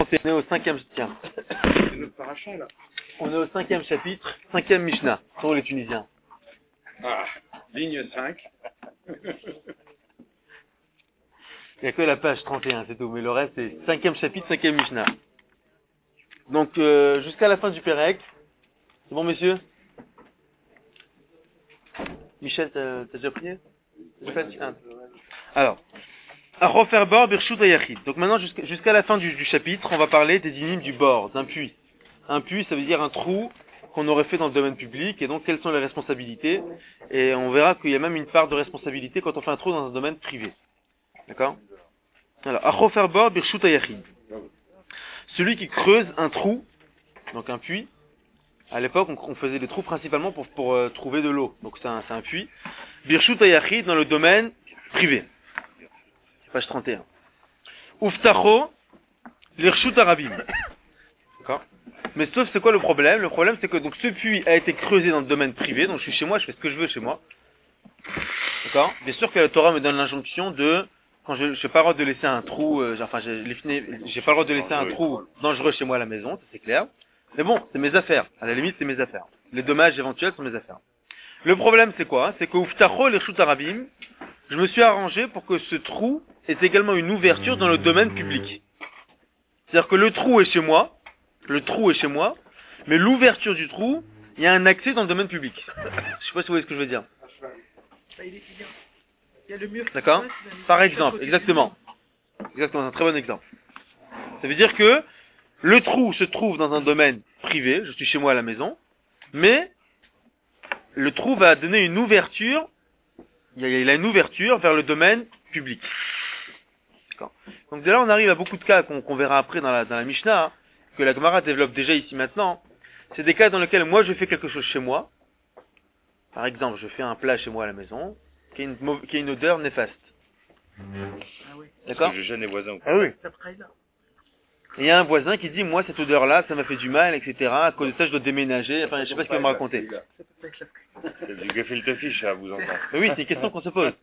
On est au cinquième, tiens. C'est notre parachat, là. On est au cinquième chapitre, cinquième Mishnah, pour les Tunisiens. Ah, ligne 5. Il n'y a que la page 31, c'est tout. Mais le reste, c'est cinquième chapitre, cinquième Mishnah. Donc, jusqu'à la fin du Pérec. C'est bon, messieurs? Michel, t'as déjà prié? Alors. Achofer bor birshut hayachid. Donc maintenant, jusqu'à la fin du chapitre, on va parler des dynimes du bord, d'un puits. Un puits, ça veut dire un trou qu'on aurait fait dans le domaine public, et donc quelles sont les responsabilités. Et on verra qu'il y a même une part de responsabilité quand on fait un trou dans un domaine privé. D'accord? Alors, achofer bor birshut hayachid. Celui qui creuse un trou, donc un puits. À l'époque, on faisait des trous principalement pour trouver de l'eau. Donc c'est un puits. Birshut hayachid dans le domaine privé. Page 31. Uftacho l'irshut arabim. D'accord? Mais sauf c'est quoi le problème? Le problème c'est que donc ce puits a été creusé dans le domaine privé, donc je suis chez moi, je fais ce que je veux chez moi. D'accord? Bien sûr que la Torah me donne l'injonction de quand je n'ai pas le droit de laisser un trou, j'ai pas le droit de laisser un trou dangereux chez moi à la maison, ça c'est clair. Mais bon, c'est mes affaires. À la limite, c'est mes affaires. Les dommages éventuels sont mes affaires. Le problème c'est quoi? C'est que Uftacho l'irshut arabim, je me suis arrangé pour que ce trou ait également une ouverture dans le domaine public. C'est-à-dire que le trou est chez moi, mais l'ouverture du trou, il y a un accès dans le domaine public. Je sais pas si vous voyez ce que je veux dire. Il y a le mur. D'accord? Par exemple, exactement. Exactement, c'est un très bon exemple. Ça veut dire que le trou se trouve dans un domaine privé, je suis chez moi à la maison, mais le trou va donner une ouverture, il a une ouverture vers le domaine public. D'accord. Donc de là on arrive à beaucoup de cas qu'on verra après dans la Mishnah, hein, que la Gemara développe déjà ici maintenant. C'est des cas dans lesquels moi je fais quelque chose chez moi. Par exemple, je fais un plat chez moi à la maison, qui a une odeur néfaste. Ah oui. D'accord? Parce que je gêne les voisins. Ah oui. Ça travaille là. Il y a un voisin qui dit, moi, cette odeur-là, ça m'a fait du mal, etc. À cause de ça, je dois déménager. Enfin, je sais pas ce qu'il va me raconter. Ça peut pas être la C'est du gefilte fish à vous entendre. Mais oui, c'est une question qu'on se pose.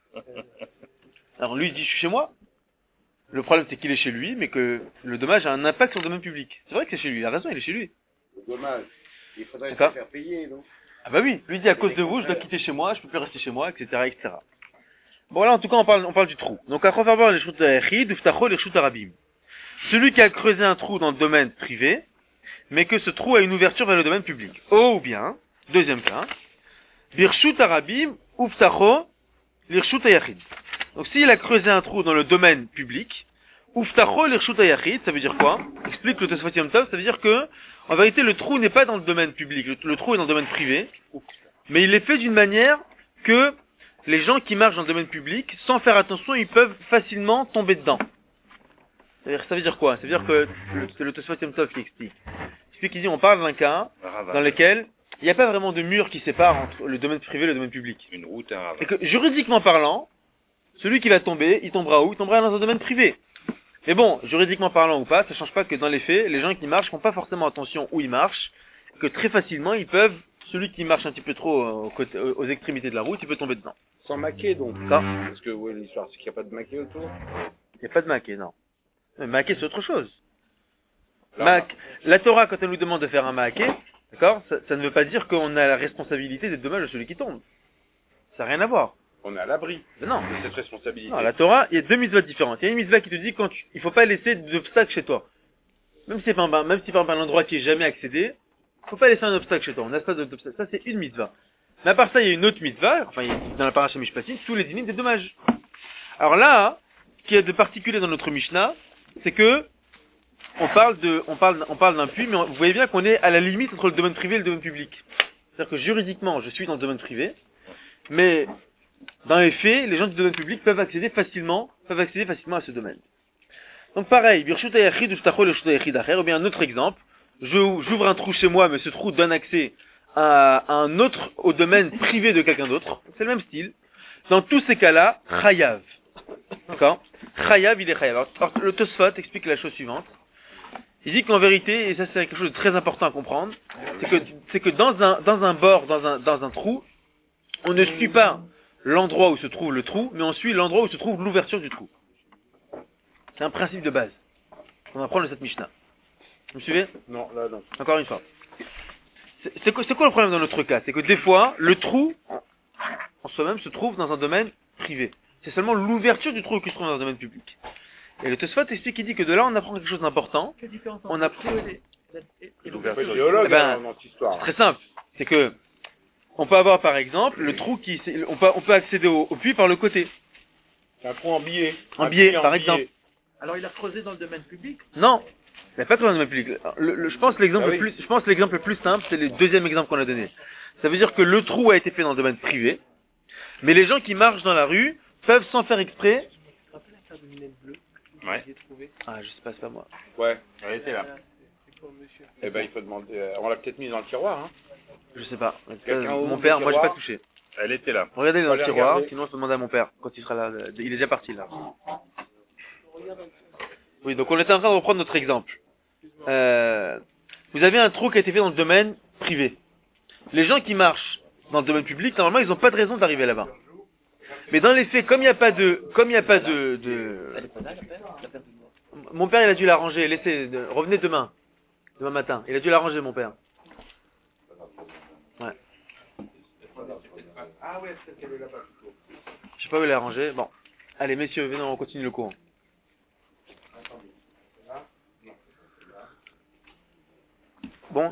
Alors, lui, il dit, je suis chez moi. Le problème, c'est qu'il est chez lui, mais que le dommage a un impact sur le domaine public. C'est vrai que c'est chez lui. Il a raison, il est chez lui. Dommage. Il faudrait D'accord. se faire payer, non? Ah bah oui. Lui dit, à cause de vous, je dois quitter chez moi, je peux plus rester chez moi, etc., etc. Bon, là, en tout cas, on parle du trou. Donc, à Khofarbar, les shut ha'echid, uftacho, les shut arabim. Celui qui a creusé un trou dans le domaine privé, mais que ce trou a une ouverture vers le domaine public. Ou bien, deuxième cas, birshut arabim, uftacho, l'irshut hayachid. Donc s'il a creusé un trou dans le domaine public, uftacho, l'irshut hayachid, ça veut dire quoi? Explique le Tosfot Yom Tov, ça veut dire que, en vérité, le trou n'est pas dans le domaine public, le trou est dans le domaine privé, mais il est fait d'une manière que les gens qui marchent dans le domaine public, sans faire attention, ils peuvent facilement tomber dedans. Ça veut dire quoi? Ça veut dire que c'est le Tosfot Yom Tov qui explique. Il dit, on parle d'un cas dans lequel il n'y a pas vraiment de mur qui sépare entre le domaine privé et le domaine public. Une route, un ravin. Et que, juridiquement parlant, celui qui va tomber, il tombera où? Il tombera dans un domaine privé. Mais bon, juridiquement parlant ou pas, ça change pas que dans les faits, les gens qui marchent font pas forcément attention où ils marchent, que très facilement ils peuvent, celui qui marche un petit peu trop aux extrémités de la route, il peut tomber dedans. Sans maquet, donc. Ça. Parce que, ouais, l'histoire, c'est qu'il n'y a pas de maquet autour. Il n'y a pas de maquet, non. Mais maquet, c'est autre chose. Là, La Torah, quand elle nous demande de faire un maquet, d'accord, ça ne veut pas dire qu'on a la responsabilité des dommages de celui qui tombe. Ça n'a rien à voir. on est à l'abri Mais non. de cette responsabilité. Non, la Torah, il y a deux mitzvahs différentes. Il y a une mitzvah qui te dit il faut pas laisser d'obstacle chez toi. Même si par exemple un endroit qui est jamais accédé, faut pas laisser un obstacle chez toi. On n'a pas d'obstacle. Ça, c'est une mitzvah. Mais à part ça, il y a une autre mitzvah, enfin, dans la paracha Mishpatim, tous les dynimes des dommages. Alors là, ce qu'il y a de particulier dans notre Mishnah, c'est que on parle d'un puits, mais vous voyez bien qu'on est à la limite entre le domaine privé et le domaine public. C'est-à-dire que juridiquement, je suis dans le domaine privé, mais dans les faits, les gens du domaine public peuvent accéder facilement à ce domaine. Donc pareil, birshut hayachid ou shtachol birshut hayachid acher, ou bien un autre exemple, j'ouvre un trou chez moi, mais ce trou donne accès au domaine privé de quelqu'un d'autre. C'est le même style. Dans tous ces cas-là, chayav. D'accord? Chayav, il est chayav. Alors, le Tosfot explique la chose suivante. Il dit qu'en vérité, et ça c'est quelque chose de très important à comprendre, c'est que dans un bord, dans un trou, on ne suit pas l'endroit où se trouve le trou, mais on suit l'endroit où se trouve l'ouverture du trou. C'est un principe de base. qu'on apprend de cette Mishnah. Vous me suivez? Non, là, non. Encore une fois. C'est quoi le problème dans notre cas? C'est que des fois, le trou, en soi-même, se trouve dans un domaine privé. C'est seulement l'ouverture du trou qui se trouve dans un domaine public. Et le Tosfot explique, il dit que de là, on apprend quelque chose d'important. Quelle différence On entre apprend. et L'ouverture l'ouverture géologue, Eh ben, dans cette histoire. C'est très simple. C'est que, on peut avoir, par exemple, le trou on peut accéder au puits par le côté. C'est un trou en billet. En Un billet, puits en par billet. exemple. Alors il a creusé dans le domaine public. Non. Il n'y a pas que dans le domaine public. Je pense que l'exemple Ah oui. le plus simple, c'est le deuxième exemple qu'on a donné. Ça veut dire que le trou a été fait dans le domaine privé, mais les gens qui marchent dans la rue peuvent sans faire exprès. Tu te rappelles la paire de lunettes bleues que Ouais. j'ai trouvée? Ah, je sais pas, c'est pas moi. Ouais, elle était là. C'est pour monsieur. Eh ben, il faut demander. On l'a peut-être mise dans le tiroir, hein. Je sais pas. Quelqu'un ouvre Mon le père, moi j'ai tiroir. pas touché. Elle était là. Regardez dans Faut le aller tiroir, regarder. sinon on se demande à mon père quand il sera là. Il est déjà parti là. Oui, donc on était en train de reprendre notre exemple. Vous avez un trou qui a été fait dans le domaine privé. Les gens qui marchent dans le domaine public, normalement, ils n'ont pas de raison d'arriver là-bas. Mais dans les faits, comme il n'y a pas de, mon père, il a dû l'arranger. Revenez demain matin. Il a dû l'arranger, mon père. Ouais. Ah ouais, c'est qu'elle est là-bas plutôt. Je sais pas où il l'a arrangé. Bon. Allez, messieurs, venez, on continue le cours. Bon.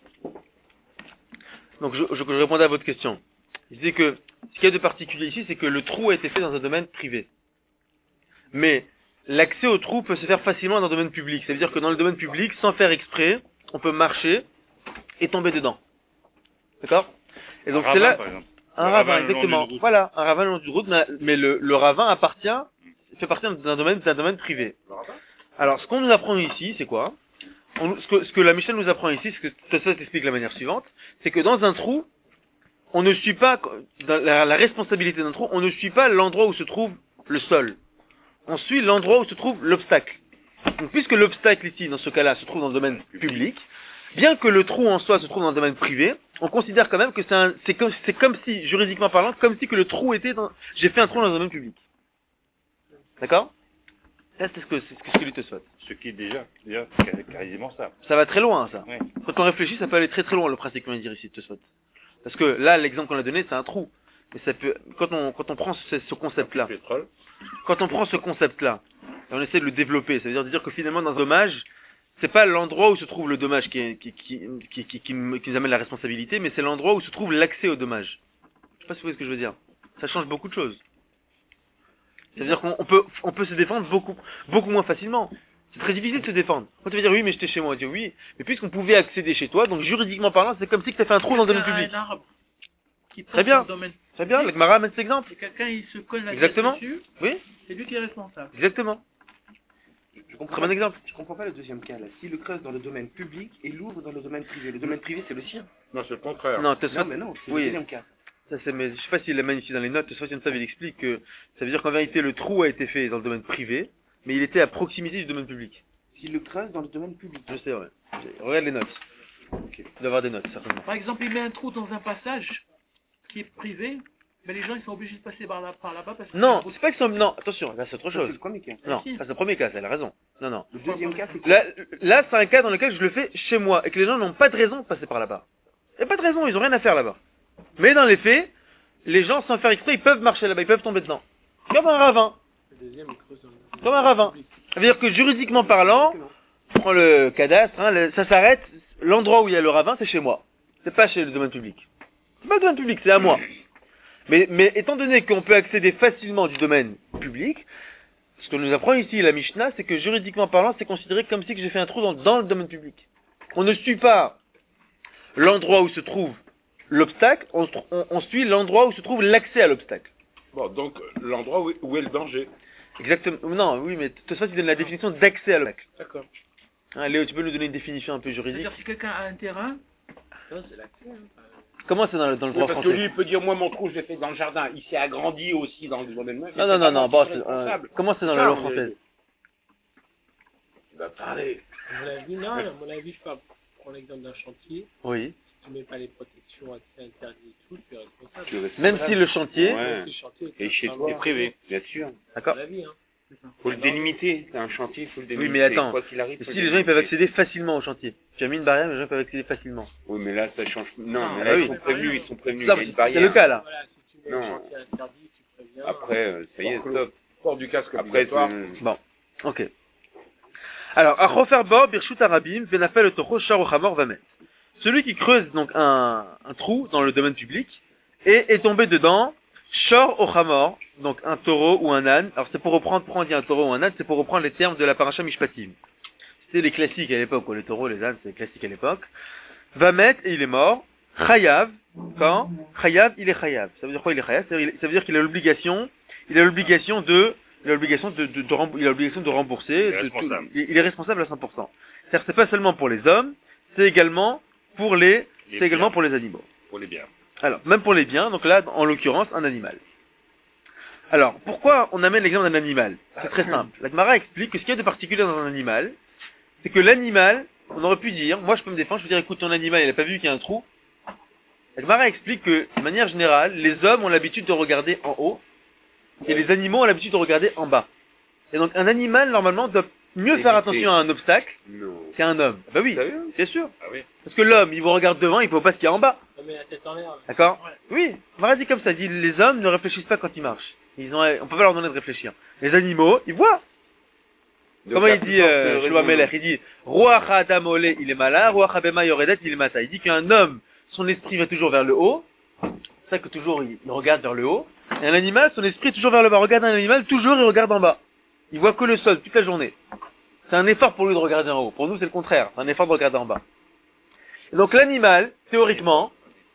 Donc, je répondais à votre question. Je disais que, ce qu'il y a de particulier ici, c'est que le trou a été fait dans un domaine privé. Mais, l'accès au trou peut se faire facilement dans un domaine public. Ça veut dire que dans le domaine public, sans faire exprès, on peut marcher et tomber dedans. D'accord? Et donc, c'est là, un ravin, exactement. Voilà, un ravin le long d'une route, mais le ravin fait partie d'un domaine privé. Alors, ce qu'on nous apprend ici, c'est quoi? Ce que la Mishnah nous apprend ici, ce que ça s'explique de la manière suivante, c'est que dans un trou, on ne suit pas, dans la responsabilité d'un trou, on ne suit pas l'endroit où se trouve le sol. On suit l'endroit où se trouve l'obstacle. Donc, puisque l'obstacle ici, dans ce cas-là, se trouve dans le domaine public, bien que le trou en soi se trouve dans le domaine privé, on considère quand même que c'est comme si, juridiquement parlant, comme si que le trou était j'ai fait un trou dans le domaine public. D'accord? Ça, c'est ce que lui te souhaite. Ce qui est déjà quasiment ça. Ça va très loin, ça. Oui. Quand on réfléchit, ça peut aller très très loin, le principe qu'on vient de dire ici, te souhaite. Parce que là, l'exemple qu'on a donné, c'est un trou. Mais ça peut, quand on prend ce concept-là, Pétrole. quand on prend ce concept-là, et on essaie de le développer, ça veut dire que finalement, dans un dommage, c'est pas l'endroit où se trouve le dommage qui nous amène la responsabilité, mais c'est l'endroit où se trouve l'accès au dommage. Je sais pas si vous voyez ce que je veux dire. Ça change beaucoup de choses. C'est-à-dire qu'on peut se défendre beaucoup moins facilement. C'est très difficile de se défendre. Quand tu vas dire oui, mais j'étais chez moi, on va dire oui, mais puisqu'on pouvait accéder chez toi, donc juridiquement parlant, c'est comme si tu as fait un trou dans le domaine public. Un arbre qui Très passe bien. dans le domaine Très bien, le Gemara amène cet exemple. et quelqu'un il se colle la tête Exactement. dessus, Oui, c'est lui qui est responsable. exactement. Je comprends Très bon exemple. Je comprends pas le deuxième cas là. S'il le creuse dans le domaine public et l'ouvre dans le domaine privé. Le domaine privé c'est le sien. Non, c'est le contraire. Non, Non mais non, c'est Oui. le deuxième cas. ça c'est, mais je sais pas s'il l'a magnifié dans les notes, soit il explique que ça veut dire qu'en vérité le trou a été fait dans le domaine privé, mais il était à proximité du domaine public. S'il le creuse dans le domaine public. Je sais, ouais. Regarde les notes. Ok. Il doit y avoir des notes, certainement. Par exemple, il met un trou dans un passage qui est privé, mais les gens ils sont obligés de passer par là-bas parce que Non, c'est pas que c'est... Non, attention, là c'est autre Ça, chose. c'est le premier cas. Non, Si. ça c'est le premier cas, elle a raison. Non. Le deuxième cas c'est quoi? Là c'est un cas dans lequel je le fais chez moi, et que les gens n'ont pas de raison de passer par là-bas. Il n'y a pas de raison, ils ont rien à faire là-bas. Mais dans les faits, les gens sans faire exprès, ils peuvent marcher là-bas, ils peuvent tomber dedans. Comme un ravin. Comme un ravin. Ça veut dire que juridiquement parlant, on prend le cadastre, hein, ça s'arrête, l'endroit où il y a le ravin, c'est chez moi. C'est pas chez le domaine public. C'est pas le domaine public, c'est à moi. Mais étant donné qu'on peut accéder facilement du domaine public, ce que nous apprend ici la Mishnah, c'est que juridiquement parlant, c'est considéré comme si que j'ai fait un trou dans le domaine public. On ne suit pas l'endroit où se trouve l'obstacle, on suit l'endroit où se trouve l'accès à l'obstacle. Bon, donc, l'endroit où est le danger. Exactement. Non, oui, mais de toute façon, tu donnes la définition d'accès à l'obstacle. D'accord. Hein, Léo, tu peux nous donner une définition un peu juridique? c'est-à-dire si quelqu'un a un terrain, Comment c'est dans le Oui, droit parce que français? lui, il peut dire, moi, mon trou, je l'ai fait dans le jardin. Il s'est agrandi aussi dans le domaine. Non, bon, comment c'est dans la loi française? Il va parler. À mon avis, non, à mon avis, je prends l'exemple d'un chantier. Oui. Si tu mets pas les protections accès interdit et tout, tu es responsable. Même si le chantier, Ouais. Si le chantier Et chez savoir, privé, bien sûr. à d'accord? mon avis, hein. Faut le délimiter. C'est un chantier, il faut le délimiter. Oui, mais attends. Quoi qu'il arrive, Et faut si le les gens ils peuvent délimiter. accéder facilement au chantier. Tu as mis une barrière, mais les gens peuvent accéder facilement. Oui, mais là, ça change. Non, Ah, mais là, oui. ils sont prévenus, ils sont prévenus. Ça, Il y a une c'est barrière. le cas là. Voilà, si tu mets Non. un chantier interdit, tu préviens. Après, ça y est, stop. Port du casque Après, obligatoire. Bon, ok. Alors, Achofer Bor, Birshut Arabim, Venafel le Toro, Shar Ochamor Vamet. Celui qui creuse donc un trou dans le domaine public et est tombé dedans, Shor Ochamor, donc un taureau ou un âne. Alors c'est pour reprendre, pourquoi on dit un taureau ou un âne, c'est pour reprendre les termes de la paracha Mishpatim. C'était les classiques à l'époque, quoi. Les taureaux, les ânes, c'est les classiques à l'époque. Vamet, et il est mort. Chayav, quand Chayav, il est Chayav. Ça veut dire quoi il est Chayav? Ça veut dire qu'il a l'obligation, il a l'obligation de rembourser. Il est responsable. Il est responsable à 100%. C'est-à-dire c'est pas seulement pour les hommes, c'est également pour les biens. pour les animaux. Pour les biens. Alors, même pour les biens, donc là, en l'occurrence, un animal. Alors, pourquoi on amène l'exemple d'un animal? C'est très simple. La Gemara explique que ce qu'il y a de particulier dans un animal, c'est que l'animal, on aurait pu dire, moi je peux me défendre, je peux dire, écoute, ton animal, il a pas vu qu'il y a un trou. La Gemara explique que, de manière générale, les hommes ont l'habitude de regarder en haut, et les animaux ont l'habitude de regarder en bas. Et donc, un animal, normalement, doit mieux faire attention à un obstacle Non. qu'un homme. Bah oui, Sérieux? c'est sûr. Ah oui. Parce que l'homme, il vous regarde devant, il ne voit pas ce qu'il y a en bas. On met la tête en l'air. D'accord? Oui, Mara dit comme ça, dit les hommes ne réfléchissent pas quand ils marchent. On peut pas leur donner de réfléchir. Les animaux, ils voient. Donc, Comment la il dit, plupart de Shlomo raisons- Melech, il dit, Ruach Adam Ole, il est malin, Ruach Abema Yoredet, il est mata. Il dit qu'un homme, son esprit va toujours vers le haut. C'est ça que toujours il regarde vers le haut. Et un animal, son esprit est toujours vers le bas. Regarde un animal, toujours il regarde en bas. Il voit que le sol toute la journée. C'est un effort pour lui de regarder en haut. Pour nous, c'est le contraire. C'est un effort de regarder en bas. Et donc l'animal, théoriquement,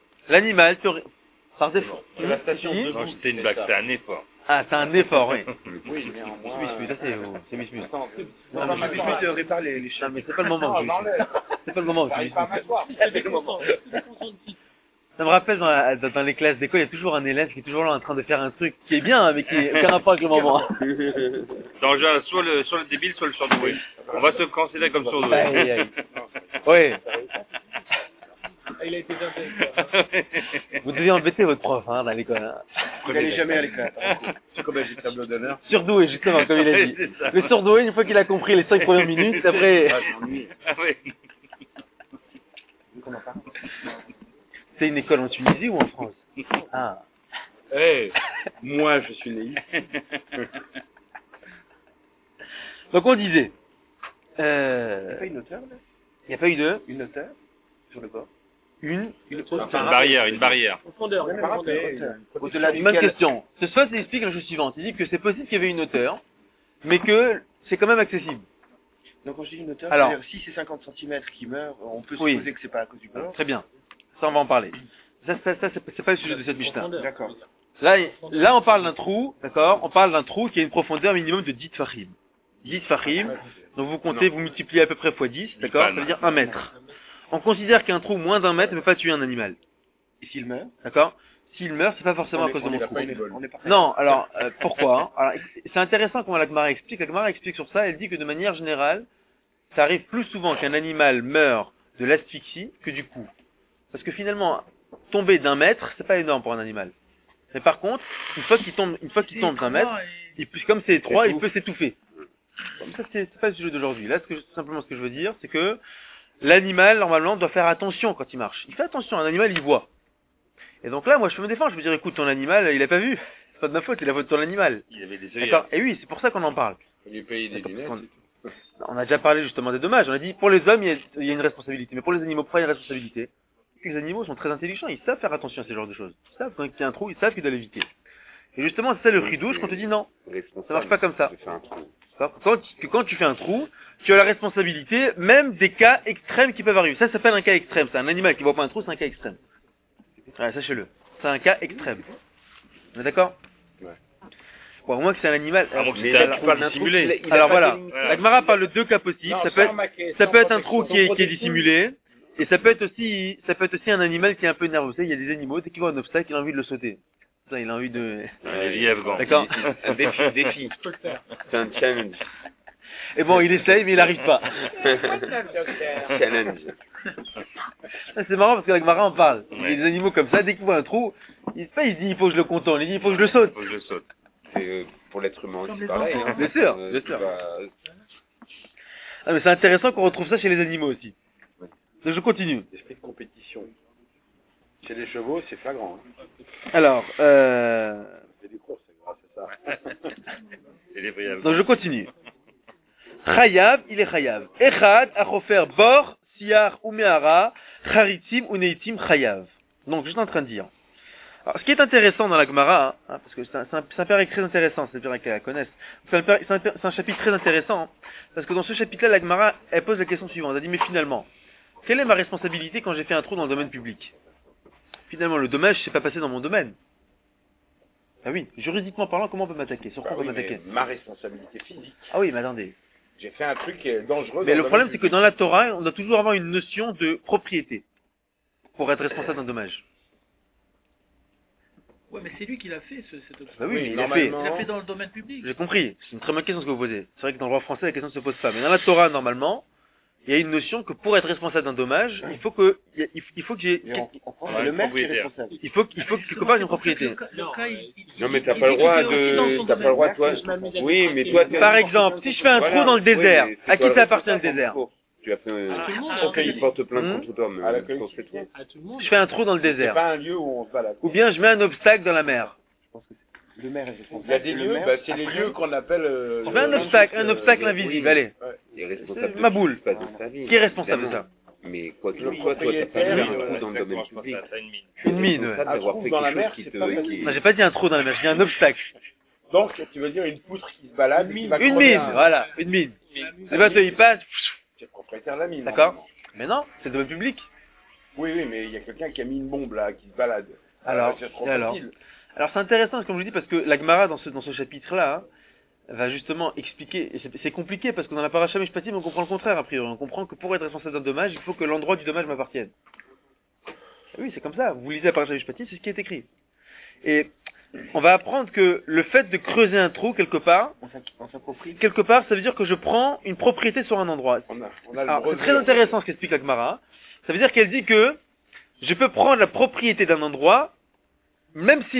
par défaut. La station Si. de Non, c'était une blague, c'est un effort. Ah, c'est un effort, oui. Oui, mais en moins. Mismus, ça c'est Mismus. Attends, Non, mais Monsieur Smith répare les Non, chats. mais c'est pas le moment. C'est pas le moment. J'arrive pas à m'asseoir. C'est le moment. Ça me rappelle dans les classes d'école, il y a toujours un élève qui est toujours là en train de faire un truc qui est bien, mais qui n'a aucun rapport avec le moment. Dans le jeu, soit le débile, soit le surdoué. On va se considérer comme surdoué. Aïe, aïe. Oui. Il a été intelligent. Vous devez embêter votre prof, hein, dans l'école, hein. Il n'allait jamais à l'éclat. C'est comme j'ai le tableau d'honneur. Surdoué, justement, comme il a dit. C'est ça. Le surdoué, une fois qu'il a compris les 5 premières minutes, après, Ah, je m'ennuie. Ah oui. c'est une école en Tunisie ou en France? Ah. Eh, moi, je suis né. Donc on disait, Il n'y a pas une hauteur, là? il n'y a pas eu de, Une hauteur? Sur le bord? une Une barrière. Profondeur, Même profondeur. hauteur. Au-delà Une bonne duquel- question. Ce soit il explique la chose suivante. Il dit que c'est possible qu'il y avait une hauteur, mais que c'est quand même accessible. Donc quand je dis une hauteur, Alors. c'est-à-dire si c'est 50 cm qui meurt, on peut Oui. supposer que c'est pas à cause du bord. Très bien. Ça, on va en parler. Ça c'est pas le sujet de cette Mishnah. Profondeur. D'accord. Là, on parle d'un trou, d'accord? On parle d'un trou qui a une profondeur minimum de 10 tfachim. 10 tfachim. Donc vous comptez, vous multipliez à peu près x 10, d'accord? Ça palmes. veut dire 1 mètre. On considère qu'un trou moins d'1 mètre ne peut pas tuer un animal. Et s'il meurt? D'accord? S'il meurt, c'est pas forcément à cause de mon trou. On est pas Non, alors, pourquoi? Alors, c'est intéressant comment la Gemara explique. La Gemara explique sur ça, elle dit que de manière générale, ça arrive plus souvent qu'un animal meurt de l'asphyxie que du coup. Parce que finalement, tomber d'1 mètre, c'est pas énorme pour un animal. Mais par contre, une fois qu'il tombe d'1 mètre, comme c'est étroit, il peut s'étouffer. Comme ça, c'est pas le sujet d'aujourd'hui. Là, simplement ce que je veux dire, c'est que l'animal, normalement, doit faire attention quand il marche. Il fait attention, un animal, il voit. Et donc là, moi, je peux me défendre, je peux dire, écoute, ton animal, il a pas vu. C'est pas de ma faute, c'est la faute de ton animal. Il avait des D'accord? œillères. Et oui, c'est pour ça qu'on en parle. Faut lui payer des lunettes. On a déjà parlé justement des dommages. On a dit, pour les hommes, il y a une responsabilité. Mais pour les animaux, pourquoi il y a une responsabilité? Les animaux sont très intelligents, ils savent faire attention à ce genre de choses. Ils savent quand il y a un trou, ils savent qu'ils doivent l'éviter. Et justement, c'est ça le chidouche qu'on te dit non. Ça marche pas comme ça. J'ai fait un trou. D'accord? Quand tu fais un trou, tu as la responsabilité même des cas extrêmes qui peuvent arriver. Ça s'appelle un cas extrême. C'est un animal qui voit pas un trou, c'est un cas extrême. Ouais, sachez-le. C'est un cas extrême. On est d'accord? Ouais. Bon, au moins que c'est un animal. Ah, bon, que Mais c'est là, un tu trou parles d'un trou dissimulé. qu'il a Alors pas voilà. délimité. La Gemara parle de deux cas possibles. Non, Ça peut être un trou qui est dissimulé. Et ça peut être aussi un animal qui est un peu nerveux. Vous savez, il y a des animaux, dès qu'il voit un obstacle, il a envie de le sauter. Ça, il a envie de... Les lièvres, bon. D'accord? Un défi. Je peux le faire. C'est un challenge. Et bon, il essaye, mais il n'arrive pas. Challenge. C'est marrant parce que la Gemara en parle. Il y a Ouais. des animaux comme ça, dès qu'il voit un trou, il se dit, il faut que je le contourne, il dit, il faut que je le saute. Faut que je saute. c'est pour l'être humain Comme aussi les pareil. enfants. Hein. Bien sûr, bien Tu sûr. vas- Ah, mais c'est intéressant qu'on retrouve ça chez les animaux aussi. Donc je continue. L'esprit de compétition. Chez les chevaux, c'est flagrant. Hein. Alors, C'est des courses, c'est grâce à ça. C'est les vrais donc je continue. Chayav, il est chayav. Echad, achofer bor, siar ou me'ara, charitim ou neitim chayav. Donc, je suis en train de dire. Alors, ce qui est intéressant dans la Gemara, hein, parce que c'est un père très intéressant, c'est bien qu'elle la connaisse. C'est un chapitre très intéressant, hein, parce que dans ce chapitre-là, la Gemara, elle pose la question suivante. Elle dit, mais finalement, quelle est ma responsabilité quand j'ai fait un trou dans le domaine public? Finalement, le dommage, c'est pas passé dans mon domaine. Ah oui, juridiquement parlant, comment on peut m'attaquer? Sur quoi on peut Oui, mais m'attaquer? ma responsabilité physique. Ah oui, mais attendez. J'ai fait un truc qui est dangereux. Mais dans le problème, c'est domaine que dans la Torah, on doit toujours avoir une notion de propriété pour être responsable d'un dommage. Ouais, mais c'est lui qui l'a fait, cette option. Bah oui, Oui, mais il l'a fait. normalement. Il l'a fait dans le domaine public. J'ai compris. C'est une très bonne question ce que vous posez. C'est vrai que dans le droit français, la question ne se pose pas. Mais dans la Torah, normalement, il y a une notion que pour être responsable d'un dommage, il faut que j'ai, Et en France, Ouais, c'est le maire qui est propriétaire. responsable. il faut quelque part une propriété. Non, mais t'as pas le droit de, t'as pas le droit, toi. Oui, mais toi, t'es- Par exemple, si je fais un trou dans le désert, oui, mais c'est à qui toi ça le appartient le responsable désert? pour. Tu as fait À tout le monde, un, il porte plainte Hmm. contre toi, mais À la pour collectivité. toi. à tout le monde. Je fais un trou dans le C'est désert. pas un lieu où on se balade. Ou bien je mets un obstacle dans la mer. Je pense que le maire est responsable. Il y a des Le lieux, maire, bah, c'est les après, lieux qu'on appelle. Je mets un obstacle invisible, oui. allez. Ouais. Il est responsable C'est ma boule. pas de sa vie. Qui est responsable de évidemment. ça? Mais quoi qu'il Le en soit, toi, t'as pas propriétaire, fait un il trou dans le domaine Je pense public. à ça, une mine. Tu es Une mine, ouais. responsable Un d'avoir trou fait dans la quelque mer, chose qui c'est te, pas mal. qui- Non, j'ai pas dit un trou dans la mer, j'ai dit un obstacle. Donc, tu veux dire une poutre qui se balade. Qui va Une crever mine, un- voilà, une mine. Le bateau il passe, C'est le propriétaire de la mine. d'accord? normalement. Mais non, c'est le domaine public. Oui, oui, mais il y a quelqu'un qui a mis une bombe là, qui se balade. Alors, c'est trop et alors facile. Alors c'est intéressant, comme je vous dis, parce que la Gemara, dans ce chapitre-là, hein, va justement expliquer, et c'est compliqué, parce que dans la paracha Mishpatim, on comprend le contraire, a priori. On comprend que pour être responsable d'un dommage, il faut que l'endroit du dommage m'appartienne. Oui, c'est comme ça. Vous lisez la paracha Mishpatim, c'est ce qui est écrit. Et on va apprendre que le fait de creuser un trou quelque part, on s'approprie. ça veut dire que je prends une propriété sur un endroit. On a le Alors, c'est brevet. très intéressant ce qu'explique la Gemara. Ça veut dire qu'elle dit que je peux prendre la propriété d'un endroit, même si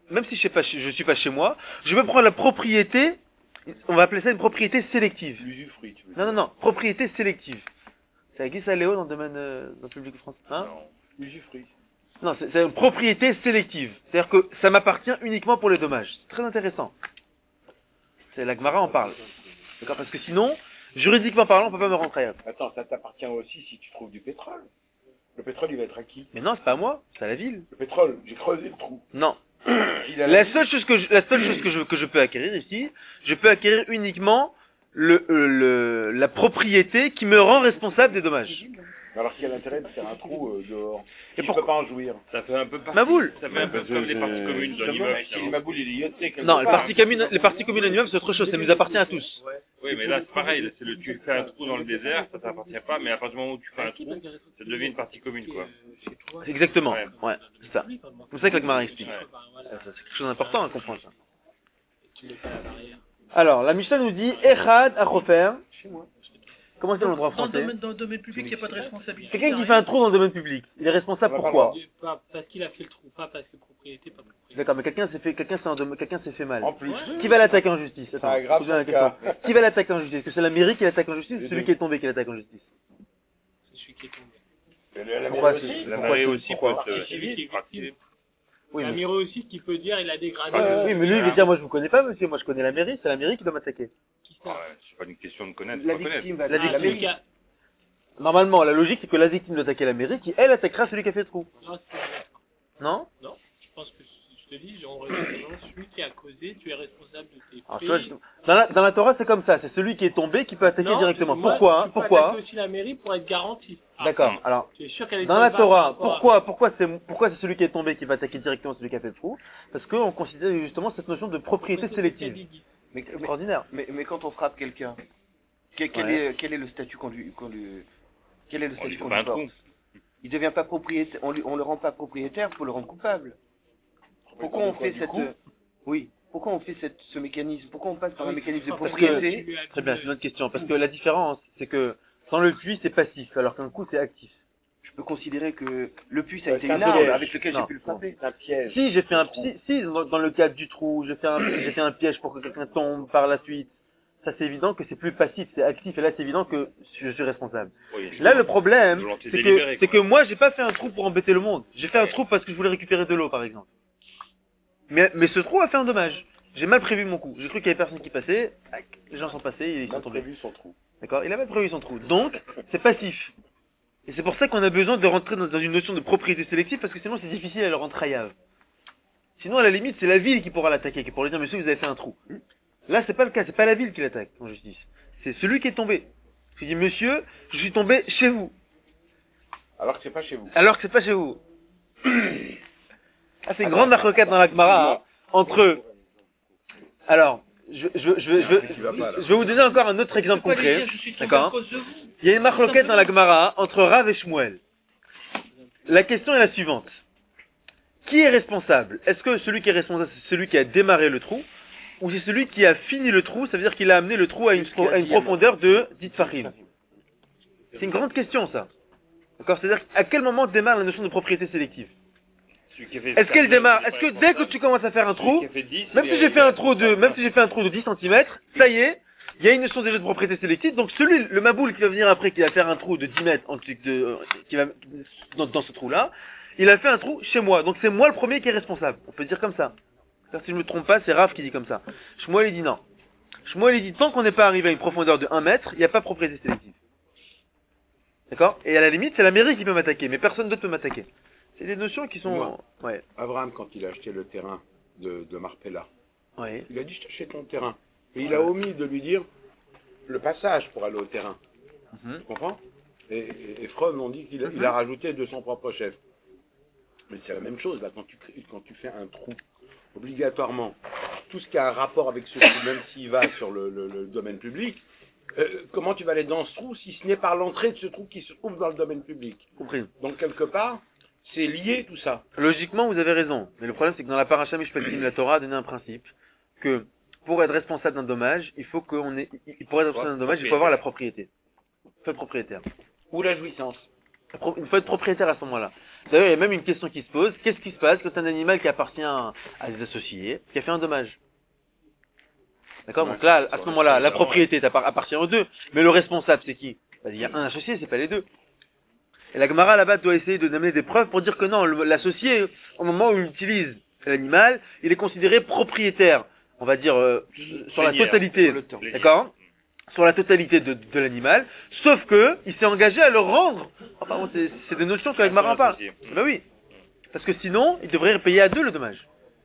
je suis pas chez moi, je peux prendre la propriété, on va appeler ça une propriété sélective. L'usufruit, tu veux dire. Non, propriété sélective. Ça existe ça, Léo, dans le domaine, dans le public français? Hein? L'usufruit. Non, c'est une propriété sélective. C'est-à-dire que ça m'appartient uniquement pour les dommages. C'est très intéressant. C'est la Gemara en parle. D'accord? Parce que sinon, juridiquement parlant, on peut pas me rentrer. Attends, ça t'appartient aussi si tu trouves du pétrole. Le pétrole, il va être à qui? Mais non, c'est pas à moi, c'est à la ville. Le pétrole, j'ai creusé le trou. Non. Il a La seule chose que je peux acquérir ici, je peux acquérir uniquement la propriété qui me rend responsable des dommages. Alors qu'il y a l'intérêt de faire un trou dehors. Et Et pourquoi- peux pas en jouir. Ça fait un peu partie. Ma boule. Ça fait un peu comme les parties communes d'un immeuble. Si ma boule, il est yoté quelque Non, les part. parties communes d'un immeuble, c'est autre chose, ça nous appartient à tous. Oui, mais là, c'est pareil. Là, tu fais un trou dans le désert, ça t'appartient pas, mais à partir du moment où tu fais un trou, ça devient une partie commune, quoi. Exactement. Ouais. Ouais, c'est ça. C'est pour ça que la Gemara explique. C'est quelque chose d'important à comprendre ça. Alors, la Mishnah nous dit Echad Achofer. Comment c'est dans le droit français? Dans le domaine public, il n'y a pas de responsabilité. Quelqu'un qui fait un trou dans le domaine public, il est responsable pourquoi? Pas parce qu'il a fait le trou, pas parce que propriété, pas propriété. D'accord, mais quelqu'un s'est fait mal. En plus. Qui va l'attaquer en justice? Attends, Ah, grave je pose la son question. cas. Qui va l'attaquer en justice? Est-ce que c'est la mairie qui l'attaque en justice ou Les celui deux. qui est tombé qui l'attaque en justice? C'est celui qui est tombé. Mais la Pourquoi mairie c'est- aussi. La pourquoi mairie c'est- aussi peut pourquoi être C'est celui qui est victime. Oui, La mais, mairie aussi, ce qu'il peut dire, il a dégradé. oui, mais lui, il va dire, moi je vous connais pas, monsieur, moi je connais la mairie, c'est la mairie qui doit m'attaquer. Qui Ouais, ça c'est pas une question de connaître, La pas connaître. victime va La la victime. mairie. Normalement, la logique, c'est que la victime doit attaquer la mairie, qui, elle, attaquera celui qui a fait le trou. Non, Non? non, je pense que je te dis, on raisonne celui qui a causé, tu es responsable de tes Alors, faits. tu vois, dans la Torah, c'est comme ça, c'est celui qui est tombé qui peut attaquer Non, directement. moi, Pourquoi? tu Hein? peux Pourquoi? attaquer aussi la mairie pour être garanti. Ah, D'accord. Alors, tu es sûr qu'elle est dans la tombale Torah, par rapport à- pourquoi c'est celui qui est tombé qui va attaquer directement celui qui a fait le trou? Parce qu'on considère justement cette notion de propriété sélective. Mais Extraordinaire. quand on frappe quelqu'un, quel Ouais. est le statut quel est le On statut lui fait qu'on pas lui un trou. porte? Il devient pas propriétaire, on le rend pas propriétaire pour le rendre coupable. Pourquoi on fait cette oui, pourquoi on fait ce mécanisme? Pourquoi on passe par un mécanisme de Parce que propriété? tu lui as Très dit bien, le- c'est une autre question. Parce que la différence, c'est que sans le puits, c'est passif, alors qu'un coup, c'est actif. Je peux considérer que le puits a été c'est un une arme piège. avec lequel j'ai Non. pu le frapper. C'est un piège. Si j'ai fait si dans le cadre du trou, j'ai fait un piège pour que quelqu'un tombe par la suite, ça c'est évident que c'est plus passif, c'est actif, et là c'est évident que je suis responsable. Oui, Là le problème, volonté c'est délibérée, que quoi. moi j'ai pas fait un trou pour embêter le monde. J'ai fait un trou parce que je voulais récupérer de l'eau par exemple. Mais ce trou a fait un dommage. J'ai mal prévu mon coup. J'ai cru qu'il y avait personne qui passait, tac, les gens sont passés et ils sont Il a tombés. prévu son trou. D'accord? Il a mal prévu son trou. Donc, c'est passif. Et c'est pour ça qu'on a besoin de rentrer dans une notion de propriété sélective parce que sinon c'est difficile à le rendre hayab. Sinon à la limite c'est la ville qui pourra l'attaquer, qui pourra lui dire monsieur vous avez fait un trou. Là c'est pas le cas, c'est pas la ville qui l'attaque en justice. C'est celui qui est tombé. Qui dit monsieur, je suis tombé chez vous. Alors que c'est pas chez vous. Alors que c'est pas chez vous. Ah, c'est une grande marquette dans la Gemara hein, entre. Alors, je vais vous donner encore un autre exemple Faut pas lui concret. dire, je suis tombé à D'accord? cause de vous. Il y a une marquette dans la Gemara entre Rav et Shmuel. La question est la suivante. Qui est responsable? Est-ce que celui qui est responsable, c'est celui qui a démarré le trou? Ou c'est celui qui a fini le trou, ça veut dire qu'il a amené le trou à une profondeur de 10 farim? C'est une grande question, ça. D'accord? C'est-à-dire, à quel moment démarre la notion de propriété sélective? Est-ce qu'elle démarre? Est-ce que dès que tu commences à faire un trou, même si j'ai fait un trou de 10 cm, ça y est, il y a une notion déjà de propriété sélective, donc le maboul qui va venir après, qui va faire un trou de 10 mètres, qui va, dans ce trou-là, il a fait un trou chez moi, donc c'est moi le premier qui est responsable. On peut dire comme ça. Si je ne me trompe pas, c'est Rav qui dit comme ça. Shmuel il dit non. Shmuel il dit tant qu'on n'est pas arrivé à une profondeur de 1 mètre, il n'y a pas de propriété sélective. D'accord? Et à la limite, c'est la mairie qui peut m'attaquer, mais personne d'autre peut m'attaquer. C'est des notions qui sont... Moi. Ouais. Abraham, quand il a acheté le terrain de Marpella, Ouais. il a dit je t'achète ton terrain. Et il a omis de lui dire le passage pour aller au terrain. Mhm. Tu comprends? Et Fromm, on dit qu'il a, il a rajouté de son propre chef. Mais c'est la même chose, là, quand tu fais un trou, obligatoirement, tout ce qui a un rapport avec ce trou, même s'il va sur le domaine public, comment tu vas aller dans ce trou si ce n'est par l'entrée de ce trou qui se trouve dans le domaine public? Compris. Donc, quelque part, c'est lié tout ça. Logiquement, vous avez raison. Mais le problème, c'est que dans la paracha Mishpatim, la Torah a donné un principe que pour être responsable d'un dommage, il faut pour être responsable d'un dommage, il faut avoir la propriété. Il faut être propriétaire. Ou la jouissance. Il faut être propriétaire à ce moment-là. D'ailleurs, il y a même une question qui se pose. Qu'est-ce qui se passe quand un animal qui appartient à des associés, qui a fait un dommage? D'accord? Donc là, à ce moment-là, la propriété appartient aux deux. Mais le responsable, c'est qui? Il y a un associé, c'est pas les deux. Et la Gemara là-bas doit essayer de donner des preuves pour dire que non, l'associé, au moment où il utilise l'animal, il est considéré propriétaire, on va dire, sur la totalité, d'accord? Sur la totalité de l'animal, sauf que il s'est engagé à le rendre. Enfin, bon, c'est des notions que la Gemara en parle. Ben oui. Parce que sinon, il devrait payer à deux le dommage.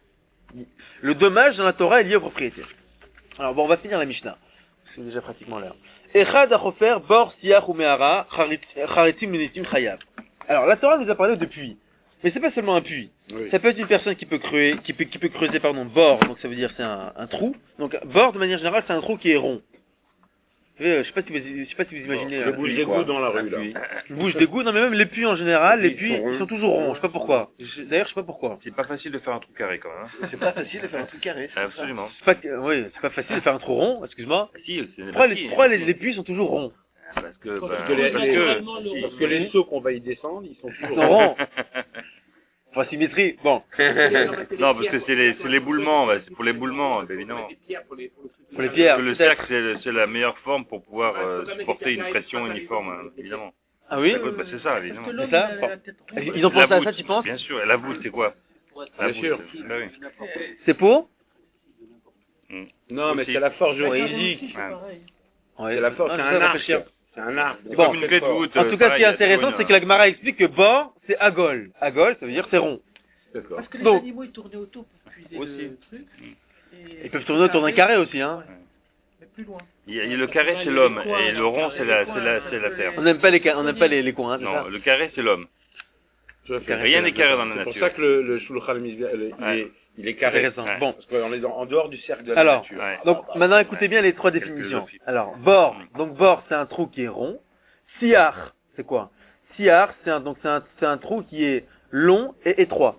Le dommage dans la Torah est lié au propriétaire. Alors bon, on va finir la Mishnah. C'est déjà pratiquement l'heure. Echad achofer bor siach ou me'ara charitim lenitim chayav. Alors la Torah nous a parlé de puits. Mais c'est pas seulement un puits. Oui. Ça peut être une personne qui peut creuser, bord, donc ça veut dire c'est un trou. Donc bord de manière générale c'est un trou qui est rond. Je sais pas si vous imaginez. Le bouche d'égout dans la rue, là. Une bouche d'égout, non mais même les puits en général, les puits sont ronds. ils sont toujours ronds. Je sais pas pourquoi. D'ailleurs je sais pas pourquoi. C'est pas facile de faire un trou carré quand même. Hein. C'est pas facile de faire un truc carré. Absolument. C'est pas facile de faire un trou rond. Excuse-moi. Si, c'est Pourquoi les puits sont toujours ronds? Parce que, Parce que les sauts qu'on va y descendre, ils sont Ils toujours sont ronds. Enfin, symétrie. Bon. non, parce que c'est l'éboulement, c'est pour l'éboulement, évidemment. Pour les Parce pierres. que le peut-être. cercle, c'est la meilleure forme pour pouvoir supporter une pression uniforme, hein, évidemment. Ah oui? C'est ça, évidemment. Parce que l'homme, C'est ça? il a la tête ronde. Ils ont pensé La à ça, voûte, tu penses? Bien sûr, et la voûte, c'est quoi? La Bien sûr. voûte, bah oui. C'est pour? Non, mais Aussi. c'est la forge La juridique. aussi, c'est pareil. Ouais. C'est la forge, Non, c'est ça un va arc. réfléchir. C'est un arc. C'est Bon. comme une clé de voûte. En tout cas, ce qui est pareil, intéressant, il y a c'est que la Gemara explique que bord, c'est agol. Agol, ça veut dire c'est rond. D'accord. Parce que les Donc. animaux, ils tournaient autour pour puiser Aussi. le truc. Ils peuvent tourner autour d'un carré aussi, hein. Mais plus loin. Il y a le carré, c'est l'homme, et le rond, c'est la terre. On n'aime pas les coins, hein, c'est ça? Non, le carré, c'est l'homme. Tout à fait. Rien n'est carré dans la C'est pour nature. ça que le Shulchan Aruch, il est carré. Intéressant. Ouais. Bon. Parce qu'on est en dehors du cercle de la Alors, nature. Ouais. donc maintenant écoutez bien les trois Quelques définitions. ophies. Alors, bord, donc bord c'est un trou qui est rond. Siar, c'est quoi? Siar, c'est un trou qui est long et étroit.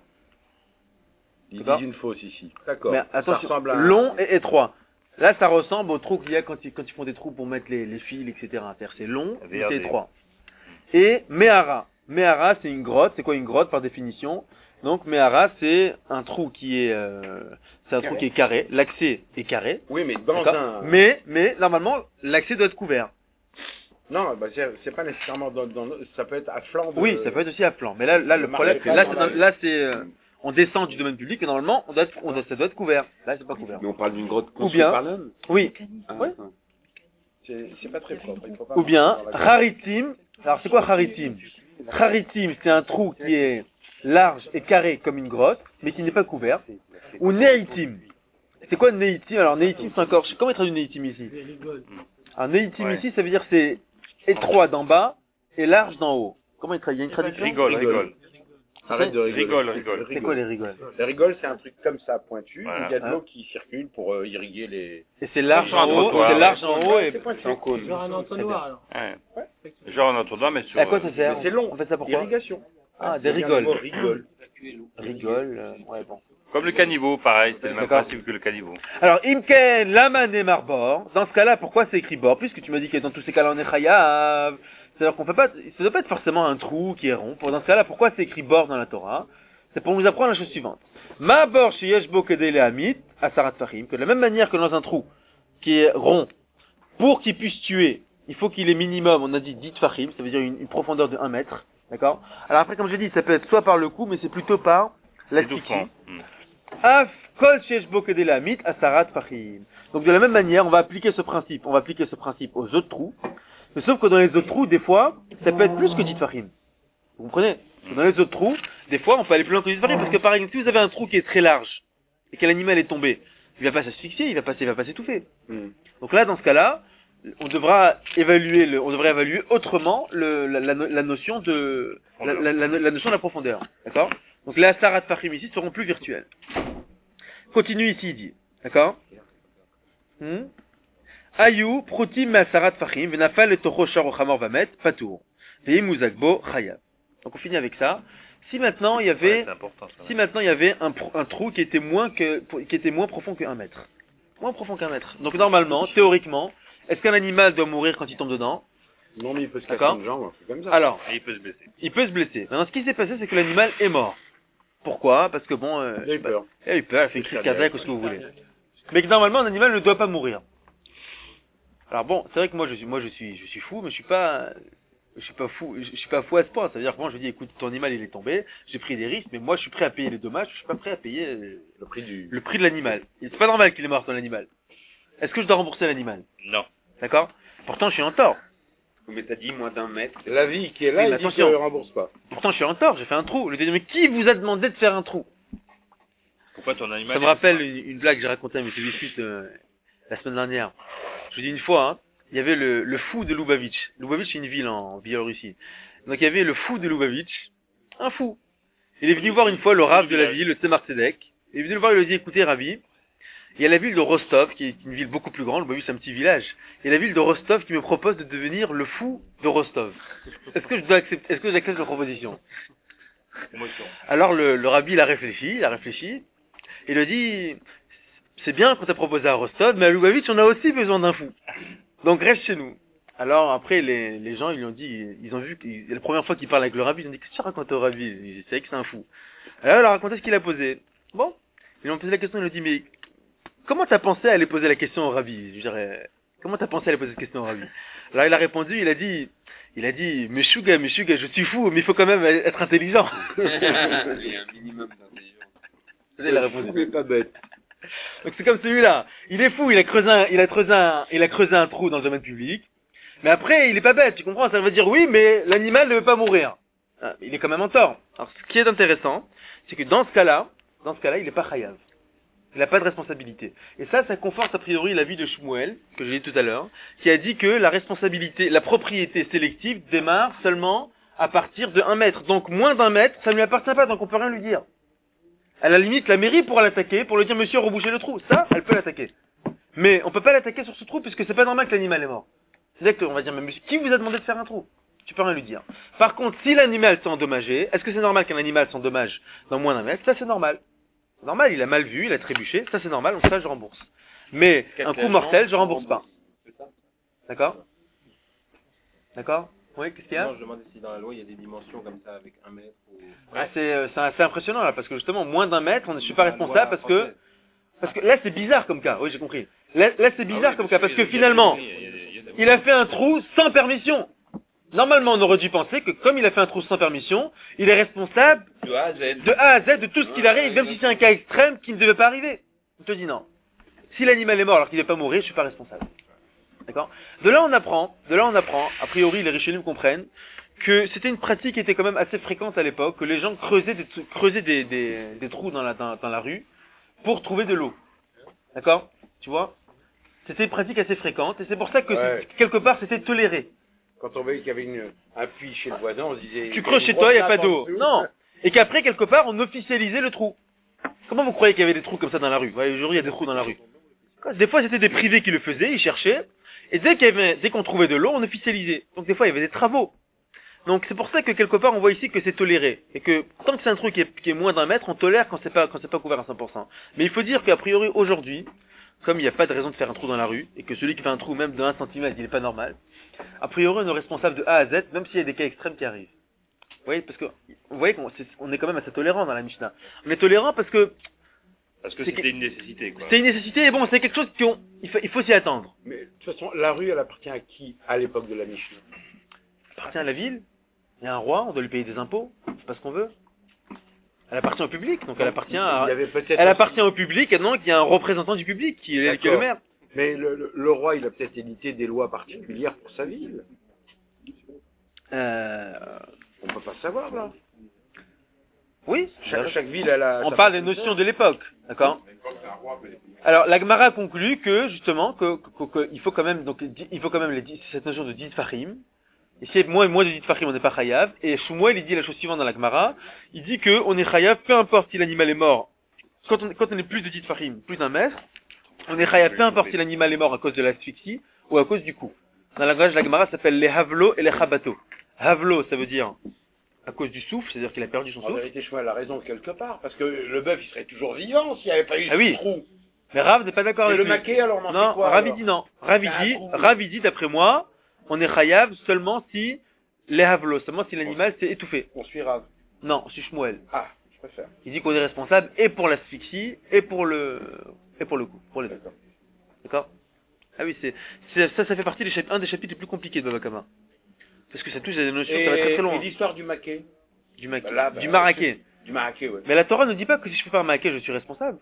Ils D'accord. disent une fausse ici. D'accord. Mais Ça attention, ressemble à long et étroit. Là, ça ressemble au trou qu'il y a quand ils font des trous pour mettre les fils, etc. C'est long, mais VRD. c'est étroit. Et Mehara. Mehara, c'est une grotte. C'est quoi une grotte par définition? Donc, Mehara, c'est un trou qui est, c'est un trou qui est carré. L'accès est carré. Oui, mais dans D'accord. un... Mais, normalement, l'accès doit être couvert. Non, bah, c'est pas nécessairement ça peut être à flanc de... Oui, ça peut être aussi à flanc. Mais là, le problème, c'est on descend du domaine public et normalement, ça doit être couvert. Là, c'est pas couvert. Mais on parle d'une grotte Ou construite bien, par l'homme. oui. Ah, Oui. ah. C'est pas très propre. Il faut pas Ou bien, dans la- Haritim. Alors, c'est quoi Haritim? Haritim, c'est un trou qui est large et carré comme une grotte, mais qui n'est pas couvert. Ou Neitim. C'est quoi Neitim? Alors, Neitim, c'est encore... Comment il traduit Neitim ici? Alors, Neitim ici, ça veut dire que c'est étroit d'en bas et large d'en haut. Comment il traduit? Il y a une traduction? Rigole. Arrête de rigoler. Rigole. C'est quoi les rigoles? Les rigoles, c'est un truc comme ça, pointu. Voilà. Il y a de l'eau qui circule pour irriguer les... Et c'est large Sur un en haut, trottoir. c'est large en haut et... C'est en cône. Genre un entonnoir, alors. Ouais. Genre un entonnoir, mais sur... Et à quoi ça sert? Mais c'est long. On fait ça pourquoi? Irrigation. Ah, des C'est bien le mot rigoles. rigole. Rigole, ouais, bon. Comme le caniveau, pareil, c'est le même D'accord. principe que le caniveau. Alors, Imken, Laman et Marbor, dans ce cas-là, pourquoi c'est écrit bord? Puisque tu m'as dit que dans tous ces cas-là, on est chayav. C'est-à-dire qu'on peut pas, ça doit pas être forcément un trou qui est rond. Dans ce cas-là, pourquoi c'est écrit bord dans la Torah? C'est pour nous apprendre la chose suivante. Ma bord chez Yeshbo Kedele Amit, Asarat Fahim, que de la même manière que dans un trou qui est rond, pour qu'il puisse tuer, il faut qu'il ait minimum, on a dit 10 Fahim, ça veut dire une profondeur de 1 mètre. D'accord? Alors après, comme je dis, ça peut être soit par le cou, mais c'est plutôt par la C'est doucement. Af kol sheshbo kedei lamit asarat fahim. Donc de la même manière, on va appliquer ce principe aux autres trous. Mais sauf que dans les autres trous, des fois, ça peut être plus que 10 fahim. Vous comprenez? Dans les autres trous, des fois, on peut aller plus loin que 10 fahim parce que par exemple, si vous avez un trou qui est très large et que l'animal est tombé, il va pas s'asphyxier, il va pas s'étouffer. Donc là, dans ce cas-là, on devrait évaluer autrement la notion de la notion de la profondeur. D'accord? Donc les asarat fahim ici seront plus virtuels. Continue ici, il dit. D'accord? Ayu, prutim asarat fahim, venafal et tocho sharo chamor vamet, patour. Veimuzagbo chayav. Donc on finit avec ça. Si maintenant il y avait, un trou qui était moins profond que 1 mètre. Moins profond qu'1 mètre. Donc normalement, théoriquement, est-ce qu'un animal doit mourir quand il tombe dedans? Non, mais il peut se casser D'accord. une jambe, c'est comme ça. Alors, Et il peut se blesser. il peut se blesser. Maintenant, ce qui s'est passé, c'est que l'animal est mort. Pourquoi? Parce que bon, Il a eu peur. il a eu peur, il a fait crise cardiaque ou ce que vous voulez. Mais que normalement, un animal ne doit pas mourir. Alors bon, c'est vrai que moi je suis fou, mais je suis pas fou à ce point. Ça veut dire que moi je dis, écoute, ton animal il est tombé, j'ai pris des risques, mais moi je suis prêt à payer les dommages, je suis pas prêt à payer le prix de l'animal. C'est pas normal qu'il est mort ton animal. Est-ce que je dois rembourser l'animal? Non. D'accord? Pourtant je suis en tort. Mais t'as dit moins d'1 mètre. La vie qui est là, Oui, il mais dit attention. qu'il ne rembourse pas. Pourtant je suis en tort, j'ai fait un trou. Le mais qui vous a demandé de faire un trou? Pourquoi ton animal... Ça me rappelle une blague que j'ai racontée à M. Biscuit la semaine dernière. Je vous dis une fois, hein, il y avait le fou de Lubavitch. Lubavitch, c'est une ville en Biélorussie. Donc il y avait le fou de Lubavitch, un fou. Il est venu voir une fois le Rav de la ville, le Tzemar Tzedek. Il est venu le voir, il lui a dit, écoutez Ravi, il y a la ville de Rostov, qui est une ville beaucoup plus grande, Lubavitch c'est un petit village. Il y a la ville de Rostov qui me propose de devenir le fou de Rostov. Est-ce que j'accepte la proposition? Alors le Rabbi il a réfléchi, il a dit, c'est bien qu'on t'a proposé à Rostov, mais à Lubavitch on a aussi besoin d'un fou. Donc reste chez nous. Alors après les gens ils lui ont dit, ils ont vu, la première fois qu'il parle avec le Rabbi, ils ont dit, qu'est-ce que tu racontes au Rabbi? Il dit, c'est vrai que c'est un fou. Alors il a raconté ce qu'il a posé. Bon, ils lui ont posé la question, il lui a dit, mais comment t'as pensé à aller poser la question au Rabbi? Je dirais, comment t'as pensé à aller poser cette question au Rabbi? Alors il a répondu, il a dit, Meshuga, je suis fou, mais il faut quand même être intelligent. Il y a un minimum d'intelligence. Il a répondu. Fou mais pas bête. Donc c'est comme celui-là. Il est fou, il a creusé un trou dans le domaine public. Mais après, il est pas bête, tu comprends? Ça veut dire oui, mais l'animal ne veut pas mourir. Ah, il est quand même en tort. Alors ce qui est intéressant, c'est que dans ce cas-là, il n'est pas chayav. Il n'a pas de responsabilité. Et ça conforte a priori l'avis de Shmuel, que j'ai dit tout à l'heure, qui a dit que la propriété sélective démarre seulement à partir de 1 mètre. Donc moins d'1 mètre, ça ne lui appartient pas, donc on peut rien lui dire. À la limite, la mairie pourra l'attaquer pour lui dire, monsieur, rebouchez le trou. Ça, elle peut l'attaquer. Mais on peut pas l'attaquer sur ce trou puisque c'est pas normal que l'animal est mort. C'est-à-dire qu'on va dire, mais monsieur, qui vous a demandé de faire un trou? Tu peux rien lui dire. Par contre, si l'animal s'est endommagé, est-ce que c'est normal qu'un animal s'endommage dans moins d'1 mètre? Ça, c'est normal. C'est normal, il a mal vu, il a trébuché, ça c'est normal, donc ça je rembourse. Mais un coup mortel, je rembourse pas. D'accord? D'accord? Oui, qu'est-ce qu'il y a? Non, je demandais si dans la loi il y a des dimensions comme ça avec 1 mètre ou... Ah, c'est assez impressionnant là, parce que justement, moins d'1 mètre, je suis pas responsable parce que là c'est bizarre comme cas, oui j'ai compris. Là c'est bizarre comme cas, parce que finalement, il a fait un trou sans permission. Normalement on aurait dû penser que comme il a fait un trou sans permission, il est responsable de A à Z de tout ce qu'il arrive, même si c'est un cas extrême qui ne devait pas arriver. On te dit non. Si l'animal est mort alors qu'il ne devait pas mourir, je suis pas responsable. D'accord? De là on apprend, a priori les Rishonim comprennent, que c'était une pratique qui était quand même assez fréquente à l'époque, que les gens creusaient des trous dans la rue pour trouver de l'eau. D'accord? Tu vois? C'était une pratique assez fréquente, et c'est pour ça que quelque part c'était toléré. Quand on voyait qu'il y avait un puits chez le voisin, on se disait... Tu creuses chez toi, il n'y a pas d'eau. Non. Et qu'après, quelque part, on officialisait le trou. Comment vous croyez qu'il y avait des trous comme ça dans la rue? Ouais, aujourd'hui, il y a des trous dans la rue. Des fois, c'était des privés qui le faisaient, ils cherchaient, et dès qu'on trouvait de l'eau, on officialisait. Donc des fois, il y avait des travaux. Donc c'est pour ça que quelque part, on voit ici que c'est toléré. Et que tant que c'est un trou qui est moins d'1 mètre, on tolère quand c'est pas couvert à 100%. Mais il faut dire qu'a priori, aujourd'hui, comme il n'y a pas de raison de faire un trou dans la rue, et que celui qui fait un trou même de 1 cm, il n'est pas normal, a priori, on est responsable de A à Z, même s'il y a des cas extrêmes qui arrivent. Vous voyez, parce que, vous voyez qu'on est quand même assez tolérant dans la Mishnah. On est tolérant parce que c'était une nécessité, quoi. C'est une nécessité, et bon, c'est quelque chose il faut s'y attendre. Mais, de toute façon, la rue, elle appartient à qui, à l'époque de la Mishnah? Elle appartient à la ville. Il y a un roi, on doit lui payer des impôts. C'est pas ce qu'on veut. Elle appartient au public, donc elle appartient au public, et donc il y a un représentant du public qui est le maire. Mais le roi, il a peut-être édité des lois particulières pour sa ville. On peut pas savoir, là. Oui. Chaque ville, elle a... On parle des notions de l'époque, d'accord? Alors, la Gemara conclut que, justement, il faut quand même, cette notion de dit farim. Et si moins de dit farim, on n'est pas chayav. Et Shmuel, il dit la chose suivante dans la Gemara. Il dit que on est chayav, peu importe si l'animal est mort. Quand on est plus de dit farim, plus d'1 mètre, on est chayav, peu importe si l'animal est mort à cause de l'asphyxie ou à cause du coup. Dans la langage, la Gemara s'appelle les havlo et les chabato. Havlo, ça veut dire à cause du souffle, c'est-à-dire qu'il a perdu son souffle. En vérité, Shmuel a raison quelque part, parce que le bœuf, il serait toujours vivant s'il n'y avait pas eu ce trou. Mais Rav n'est pas d'accord avec le lui. maquet, alors on en non, fait quoi? Rav dit non. Rav dit, d'après moi, on est chayav seulement si les havlo, seulement si l'animal s'est étouffé. On suit Rav. Non, on suit Shmuel. Ah, je préfère. Il dit qu'on est responsable et pour l'asphyxie et pour le coup, pour les deux. D'accord? Ah oui, ça fait partie un des chapitres les plus compliqués de Baba Kama. Parce que ça touche à des notions, ça va très très loin. Et l'histoire du maquet? Du maraquet. Du maraquet, ouais. Mais la Torah ne dit pas que si je fais pas un maquet, je suis responsable.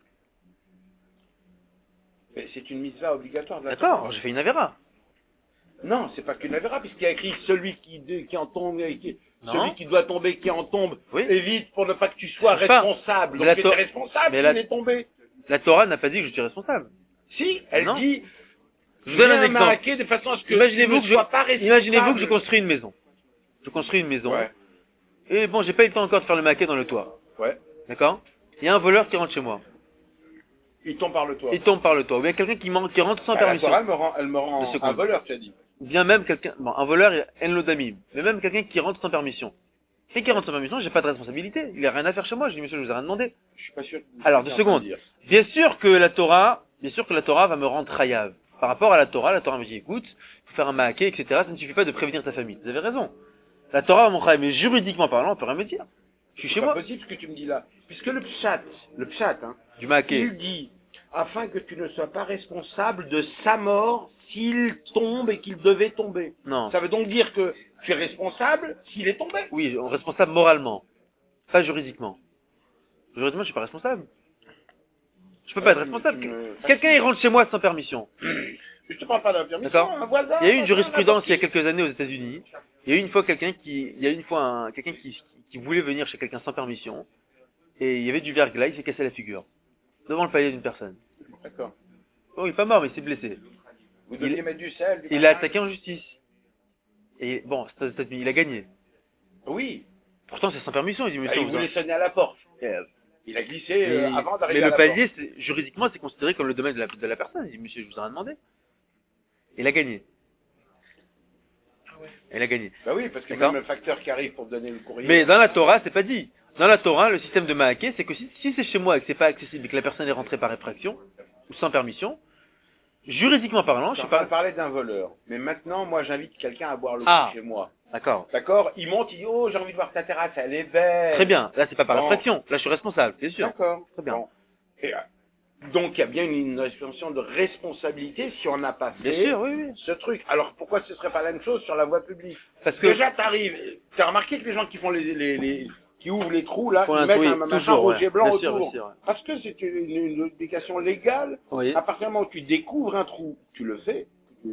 Mais c'est une mitzvah obligatoire de la D'accord, Torah. j'ai fait une avéra. Non, c'est pas qu'une avéra, puisqu'il y a écrit celui qui en tombe, celui qui doit tomber, qui en tombe, évite pour ne pas que tu sois responsable. Donc tu es responsable s'il est tombé. La Torah n'a pas dit que je suis responsable. Si, elle dit... Je vous donne un exemple. De façon à ce que imaginez-vous que je construis une maison. Je construis une maison. Ouais. Et bon, j'ai pas eu le temps encore de faire le maquet dans le toit. Ouais. D'accord? Il y a un voleur qui rentre chez moi. Il tombe par le toit. Ou bien quelqu'un qui rentre sans permission. La Torah, elle me rend un voleur, tu as dit. Ou bien même quelqu'un, un voleur, en l'odamim. Mais même quelqu'un qui rentre sans permission. Quelqu'un qui rentre sans permission, j'ai pas de responsabilité. Il a rien à faire chez moi. Je dis, monsieur, je vous ai rien demandé. Je suis pas sûr. Alors, 2 secondes. Bien sûr que la Torah va me rendre chayav. Par rapport à la Torah me dit, écoute, il faut faire un maquet, etc. Ça ne suffit pas de prévenir ta famille. Vous avez raison. La Torah va mon chayav, mais juridiquement parlant, on peut rien me dire. Je suis chez moi. C'est pas possible ce que tu me dis là. Puisque le pshat, du maquet, il dit, afin que tu ne sois pas responsable de sa mort s'il tombe et qu'il devait tomber. Non. Ça veut donc dire que tu es responsable s'il est tombé. Oui, responsable moralement. Pas juridiquement. Juridiquement, je suis pas responsable. Je peux pas être responsable. Quelqu'un, il rentre chez moi sans permission. Je te parle pas d'un permission, d'accord. Un voisin. Il y a eu une jurisprudence il y a quelques années aux États-Unis. Il y a eu une fois quelqu'un qui voulait venir chez quelqu'un sans permission. Et il y avait du verglas, il s'est cassé la figure. Devant le palais d'une personne. D'accord. Oh, il est pas mort, mais il s'est blessé. Vous deviez mettre du sel, il a attaqué en justice. Et bon, il a gagné. Oui. Pourtant, c'est sans permission. Il dit, monsieur, il voulait sonner à la porte. Il a glissé avant d'arriver à la porte. Mais le palier, juridiquement, c'est considéré comme le domaine de la personne. Il dit, monsieur, je vous ai rien demandé. Il a gagné. Il a gagné. Bah oui, parce que même le facteur qui arrive pour donner le courrier. Mais dans la Torah, c'est pas dit. Dans la Torah, le système de Maaké, c'est que si c'est chez moi et que c'est pas accessible et que la personne est rentrée par effraction, ou sans permission, Juridiquement parlant, je Je sais pas. parlais d'un voleur. Mais maintenant, moi, j'invite quelqu'un à boire le Ah. coup chez moi. D'accord. D'accord? Il monte, il dit, oh, j'ai envie de voir ta terrasse, elle est belle. Très bien. Là, c'est pas par la Bon. pression. Là, je suis responsable, c'est sûr. D'accord. Très bien. Bon. Et, donc, il y a bien une expression de responsabilité si on n'a pas Bien fait sûr, oui, oui. ce truc. Alors, pourquoi ce serait pas la même chose sur la voie publique? Parce que Déjà, t'as remarqué que les gens qui font qui ouvrent les trous, là, Font ils un mettent trou, un oui, machin toujours, rouge ouais. et blanc Bien sûr, autour. bien sûr, ouais. Parce que c'est une obligation légale. Oui. À partir du moment où tu découvres un trou, tu le fais,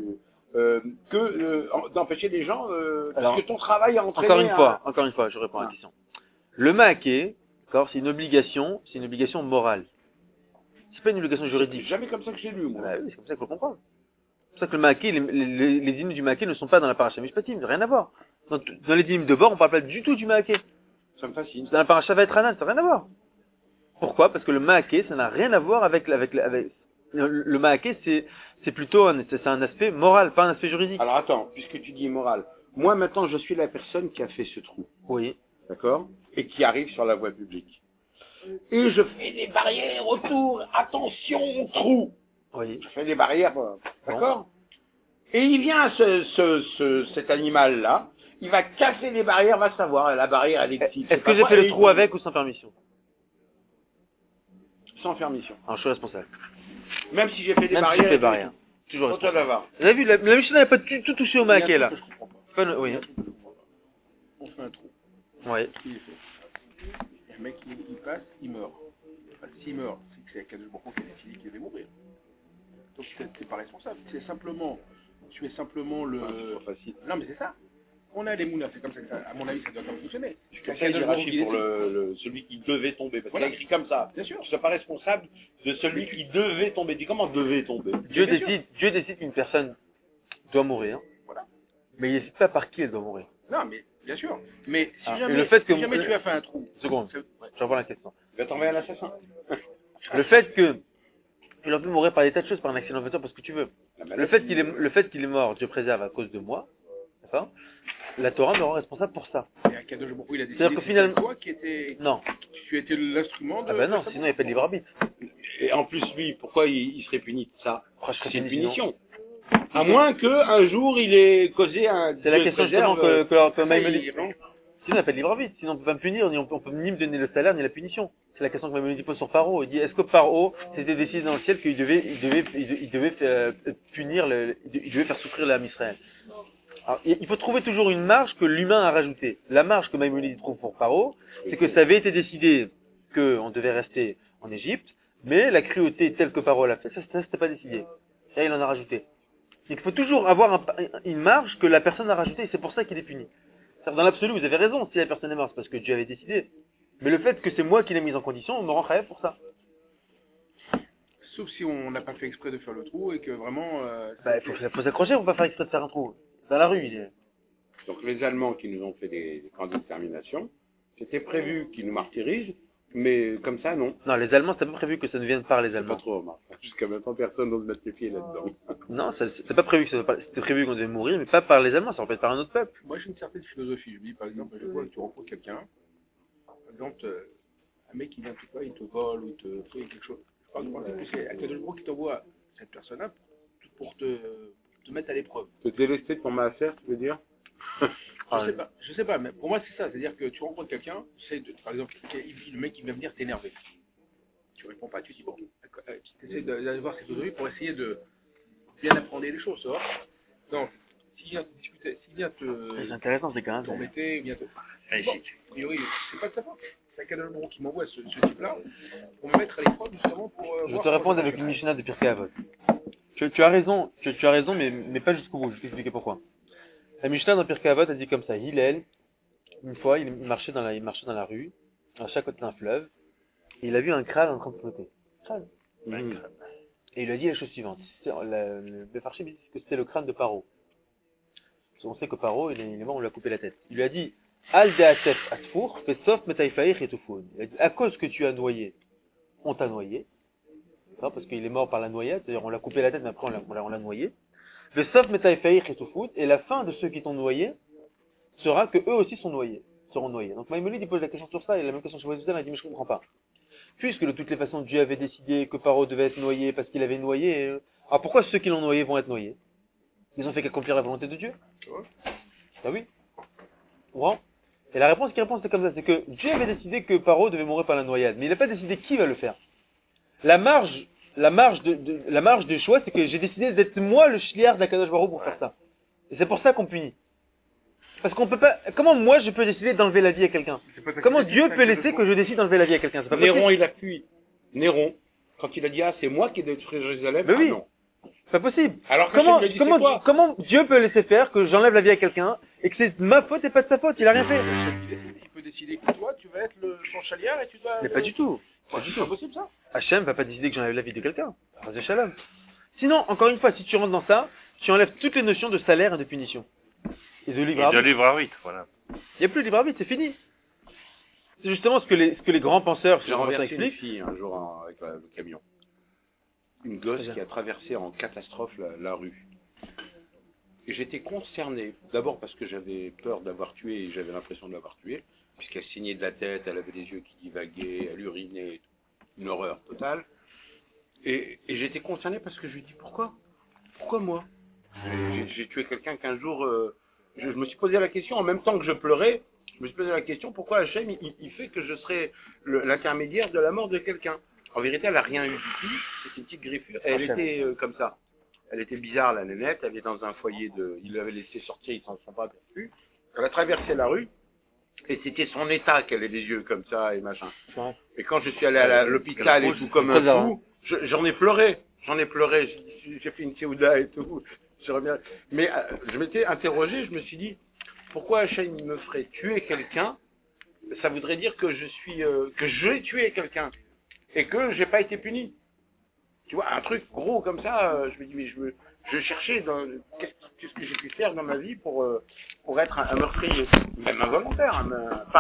d'empêcher les gens, Alors, parce que ton travail a entraîné Encore une fois, je réponds à la question. Le maaké, d'accord, c'est une obligation morale. C'est pas une obligation C'est juridique. jamais comme ça que j'ai lu, moi. Bah oui, c'est comme ça qu'il faut le comprendre. C'est pour ça que le maaké, les dîmes du maaké ne sont pas dans la paracha mishpatim, rien à voir. Dans les dîmes de bord, on parle pas du tout du maaké. Ça me fascine. Dans la paracha Vaetranan, ça n'a rien à voir. Pourquoi? Parce que le maaké, ça n'a rien à voir avec le maaké, c'est plutôt c'est un aspect moral, pas un aspect juridique. Alors attends, puisque tu dis immoral, moi maintenant je suis la personne qui a fait ce trou, Oui. d'accord? Et qui arrive sur la voie publique. Et je fais des barrières autour, attention, trou! Oui. Je fais des barrières, d'accord? Et il vient cet animal-là, il va casser les barrières, va savoir, la barrière elle est petite. Est-ce que j'ai fait le trou avec ou sans permission? Sans permission. Alors, je suis responsable. Même si j'ai fait des Même si barrières. j'ai fait des barrières. Toujours Autant responsable. d'avoir. Vous avez vu, la Mishnah n'a pas tout touché au maaké, là. Je comprends pas. Oui. On fait un trou. Oui. Il est fait. Et le mec, il passe, il meurt. Enfin, s'il meurt, c'est que c'est Akadosh Baruch Hu qui a décidé qu'il devait mourir. Donc, t'es pas responsable. Tu es simplement le... c'est pas facile. Non, mais c'est ça. On a les mounas, c'est comme ça que ça, à mon avis, ça doit comme fonctionner. Tu Comme ça, il hiérarchie pour celui qui devait tomber. Parce qu'il est écrit comme ça. Bien sûr. Tu ne sois pas responsable de celui qui devait tomber. Dis comment devait tomber? Dieu décide qu'une personne doit mourir. Voilà. Mais il décide pas par qui elle doit mourir. Non, mais bien sûr. Mais si Ah, jamais, et le fait que si jamais tu as fait un trou, Seconde. Je reprends la question. tu vas t'envoyer un assassin. Le fait que il aurait pu mourir par des tas de choses, par un accident de voiture, parce que tu veux. Le fait qu'il est mort, Dieu préserve à cause de moi, d'accord? La Torah me rend responsable pour ça. Et Akadosh Baruch Hu, il a décidé C'est-à-dire que finalement, toi qui étais, non. tu étais l'instrument de... Ah ben non, de sa sinon il n'y a pas de libre arbitre. Et en plus, lui, pourquoi il serait puni de ça? Pourquoi je serais C'est une puni, sinon? punition. À moins qu'un jour, il ait causé un... C'est la Dieu question justement préserve, que Maïmonide... il- Sinon il n'y a pas de libre arbitre. Sinon on peut pas me punir, on peut ni me donner le salaire, ni la punition. C'est la question que Maïmonide pose sur Paro. Il dit, est-ce que Paro, c'était décidé dans le ciel qu'il devait punir, il devait faire souffrir l'âme Israël? Alors, il faut trouver toujours une marge que l'humain a rajoutée. La marge que Maïmonide trouve pour Paro, c'est que ça avait été décidé qu'on devait rester en Égypte, mais la cruauté telle que Paro l'a fait, ça c'était pas décidé. Ça, il en a rajouté. Il faut toujours avoir une marge que la personne a rajoutée, et c'est pour ça qu'il est puni. Dans l'absolu, vous avez raison, si la personne est morte, c'est parce que Dieu avait décidé. Mais le fait que c'est moi qui l'ai mise en condition, on me rend chayav pour ça. Sauf si on n'a pas fait exprès de faire le trou et que vraiment... Il faut s'accrocher, on va pas faire exprès de faire un trou. Dans la rue, il est... Donc les Allemands qui nous ont fait des camps d'extermination, c'était prévu qu'ils nous martyrisent, mais comme ça, non. Non, les Allemands, c'est pas prévu que ça ne vienne par les Pas Allemands. trop, Omar. Jusqu'à maintenant, personne n'ose mettre les pieds là-dedans. Non, c'est pas prévu que c'était prévu qu'on devait mourir, mais pas par les Allemands, ça aurait pu être par un autre peuple. Moi, j'ai une certaine philosophie. Je me dis, par exemple, je vois que tu rencontres quelqu'un, par exemple, un mec qui vient tout pas, il te vole ou il te fait quelque chose. Je parle du principe que c'est Akadosh Baruch Hu qui t'envoie cette personne-là pour te mettre à l'épreuve. Te délester de ton maaser, tu veux dire? Je sais pas, mais pour moi c'est ça, c'est-à-dire que tu rencontres quelqu'un, par exemple, le mec qui va venir t'énerver. Tu réponds pas, tu dis bon, tu essaies d'aller voir cette philosophie pour essayer de bien apprendre les choses, ça va. Donc, s'il vient te discuter, s'il vient C'est intéressant, c'est quand même. t'embêter, il vient te... Bon, a priori, c'est pas de sa faute. C'est Akadosh Baruch Hu qui m'envoie ce type-là pour me mettre à l'épreuve justement pour Je vais te répondre avec une Mishnah de Pirkei Avot. Tu as raison, mais pas jusqu'au bout, je vais t'expliquer pourquoi. La Mishnah dans Pirkei Avot a dit comme ça, Hillel, une fois, il marchait dans la rue, à chaque côté d'un fleuve, et il a vu un crâne en train de flotter. Crâne. Et il lui a dit la chose suivante. Le Mefarshim dit que c'était le crâne de Paro. Parce qu'on sait que Paro, il est mort, on lui a coupé la tête. Il lui a dit, Al de'atef atfour, fesof metaïfaïch et tufun. Il a dit, à cause que tu as noyé, on t'a noyé. Parce qu'il est mort par la noyade, c'est-à-dire on l'a coupé la tête, mais après on l'a noyé. Le sauf metaïfaïch et tufun, et la fin de ceux qui t'ont noyé sera que eux aussi seront noyés. Donc Maïmonide, il pose la question sur ça, et la même question sur Wazouzen, il dit, mais je comprends pas. Puisque de toutes les façons, Dieu avait décidé que Paro devait être noyé parce qu'il avait noyé, Alors pourquoi ceux qui l'ont noyé vont être noyés? Ils ont fait qu'accomplir la volonté de Dieu. Bah oui. Comprends? Et la réponse qui répond, c'est comme ça, c'est que Dieu avait décidé que Paro devait mourir par la noyade, mais il n'a pas décidé qui va le faire. La marge de choix, c'est que j'ai décidé d'être moi le shliach d'Akadosh Baruch Hu pour faire ça. Et c'est pour ça qu'on punit. Parce qu'on peut pas, comment moi je peux décider d'enlever la vie à quelqu'un? Comment Dieu peut laisser que je décide d'enlever la vie à quelqu'un? C'est pas possible. Néron, il appuie. Néron, quand il a dit, ah, c'est moi qui ai détruit Jérusalem, Mais oui. ah non. C'est pas possible. Alors comment comment Dieu peut laisser faire que j'enlève la vie à quelqu'un et que c'est ma faute et pas de sa faute? Il a rien fait. Il peut décider que toi, tu vas être son chaliard et tu dois... Mais pas du tout. C'est impossible, ça. Hachem va pas décider que j'enlève la vie de quelqu'un. Chas Shalom. Sinon, encore une fois, si tu rentres dans ça, tu enlèves toutes les notions de salaire et de punition. Et de libre Et de arbitre. libre arbitre, voilà. Il n'y a plus de libre arbitre, c'est fini. C'est justement ce que les grands penseurs J'ai renversé une expliquent. fille un jour avec le camion. Une gosse qui a traversé en catastrophe la rue. Et j'étais concerné, d'abord parce que j'avais peur d'avoir tué, et j'avais l'impression de l'avoir tué, puisqu'elle saignait de la tête, elle avait des yeux qui divaguaient, elle urinait, une horreur totale. Et j'étais concerné parce que je lui dis, pourquoi moi? J'ai tué quelqu'un qu'un jour, je me suis posé la question, en même temps que je pleurais, je me suis posé la question, pourquoi Hachem, il fait que je serais l'intermédiaire de la mort de quelqu'un? En vérité, elle n'a rien eu du tout, c'était une petite griffure, et elle était comme ça. Elle était bizarre, la nénette, elle est dans un foyer ils l'avaient laissé sortir, ils s'en sont pas aperçus. Elle a traversé la rue, et c'était son état qu'elle ait des yeux comme ça, et machin. Et quand je suis allé à l'hôpital et tout comme un fou, j'en ai pleuré, j'ai fait une séouda et tout. Mais je m'étais interrogé, je me suis dit, pourquoi Hachem me ferait tuer quelqu'un? Ça voudrait dire que j'ai tué quelqu'un et que j'ai pas été puni. Tu vois, un truc gros comme ça, je me dis, mais je cherchais qu'est-ce que j'ai pu faire dans ma vie pour être un meurtrier, même involontaire,